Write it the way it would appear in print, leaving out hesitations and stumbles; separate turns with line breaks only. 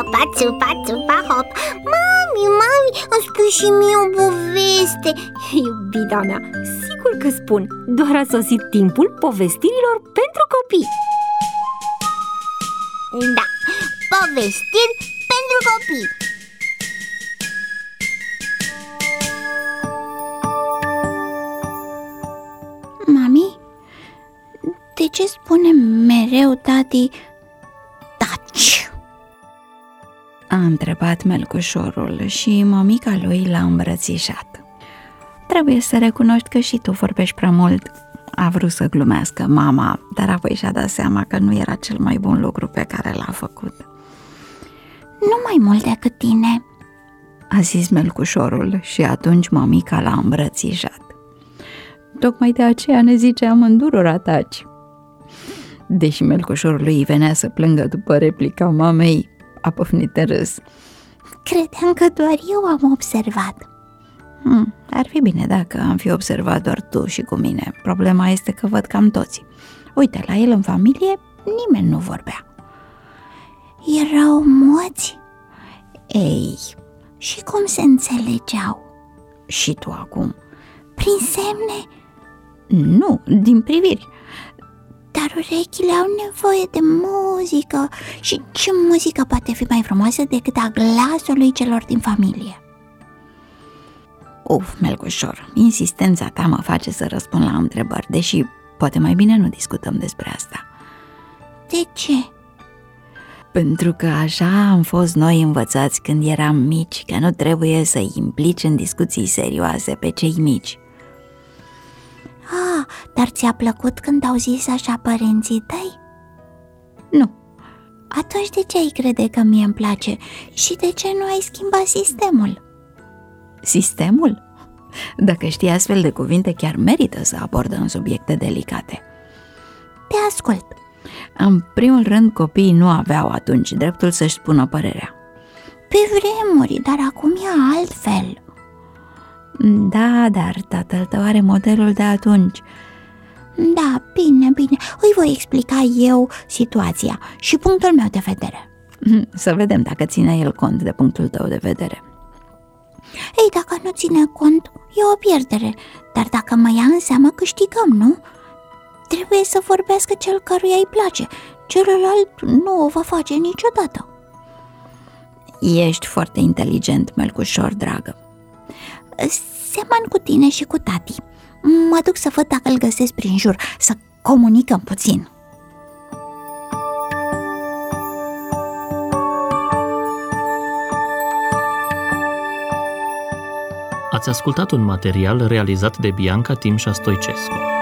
țupa, țupa, țupa, hop. Mami, îmi spui și mie o poveste.
Iubita mea, sigur că spun. Doar a sosit timpul povestirilor pentru copii.
Da, povestiri pentru copii. Mami, de ce spune mereu tati taci?
A întrebat melcușorul și mămica lui l-a îmbrățișat. Trebuie să recunoști că și tu vorbești prea mult. A vrut să glumească mama, dar apoi și-a dat seama că nu era cel mai bun lucru pe care l-a făcut.
Nu mai mult decât tine,
a zis melcușorul și atunci mămica l-a îmbrățișat. Tocmai de aceea ne zice amândurora taci. Deși melcușorul îi venea să plângă după replica mamei, a păfnit în râs.
Credeam că doar eu am observat.
Ar fi bine dacă am fi observat doar tu și cu mine. Problema este că văd cam toți. Uite, la el în familie nimeni nu vorbea.
Erau moți?
Ei,
și cum se înțelegeau?
Și tu acum?
Prin semne?
Nu, din priviri.
Dar urechile au nevoie de muzică. Și ce muzică poate fi mai frumoasă decât a glasului celor din familie?
Melcușor, insistența ta mă face să răspund la întrebări, deși poate mai bine nu discutăm despre asta.
De ce?
Pentru că așa am fost noi învățați când eram mici, că nu trebuie să-i implici în discuții serioase pe cei mici.
Dar ți-a plăcut când au zis așa părinții tăi?
Nu.
Atunci de ce ai crede că mie îmi place? Și de ce nu ai schimbat sistemul?
Sistemul? Dacă știi astfel de cuvinte, chiar merită să abordăm subiecte delicate.
Te ascult.
În primul rând, copiii nu aveau atunci dreptul să-și spună părerea.
Pe vremuri, dar acum e altfel.
Da, dar tatăl tău are modelul de atunci.
Da, bine, îi voi explica eu situația și punctul meu de vedere.
Să vedem dacă ține el cont de punctul tău de vedere.
Ei, dacă nu ține cont, e o pierdere, dar dacă mă ia în seamă, câștigăm, nu? Trebuie să vorbească cel căruia îi place, celălalt nu o va face niciodată.
Ești foarte inteligent, melcușor, dragă.
Seamăn cu tine și cu tati. Mă duc să văd dacă îl găsesc prin jur, să comunicăm puțin.
Ați ascultat un material realizat de Bianca Timșa Stoicescu.